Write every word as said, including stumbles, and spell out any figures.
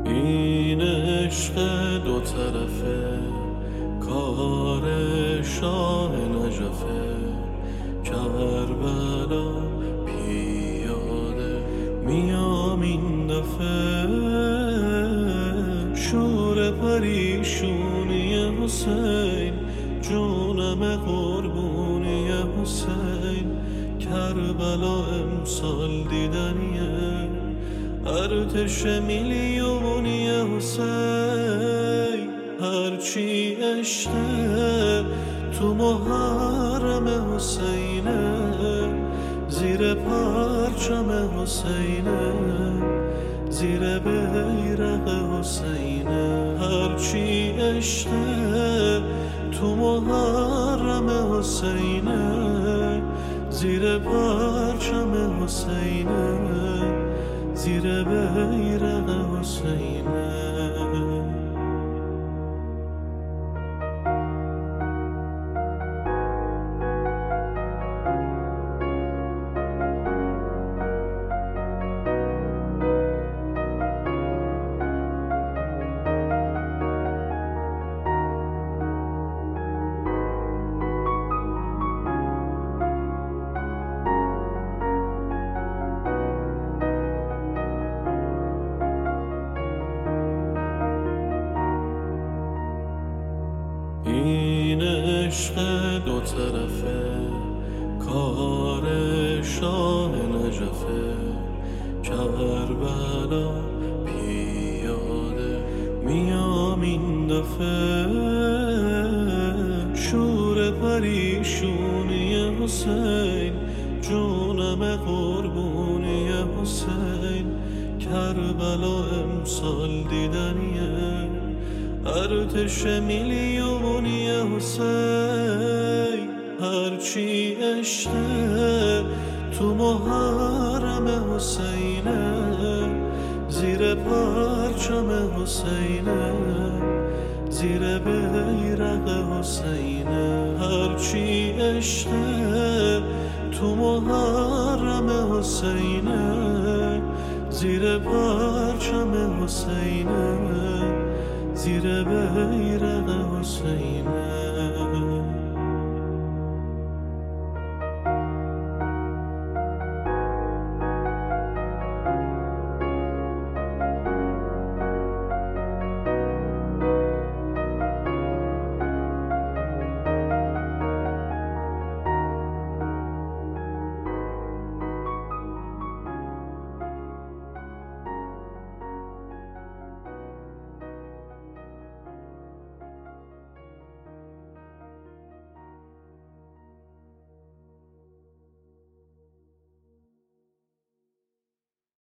این عشق دو طرفه، کار شاه نجفه. کربلا پیاده میام این دفعه، شور پریشونی حسین، جونم قربونی حسین. کربلا امسال دیدنیه، ارتش میلیونی حسین. هرچی عشقه تو محرم حسینه، زیر پرچم حسینه، زیر بیرق حسینه. هرچی عشقه تو محرم حسینه، زیر پرچم حسینه، زیر بیرق حسینه. این عشق دو طرفه، کار شاه نجفه. کربلا پیاده میام این دفعه، شور پریشونی حسین، جونم قربونی حسین. کربلا امسال دیدنیه، ارتش میلیونی حسین. هرچی عشقه تو محرم حسینه، زیر پرچم حسینه، زیر بیرق حسینه. هرچی عشقه تو محرم حسینه، زیر پرچم حسینه، زیر بیرق حسینه.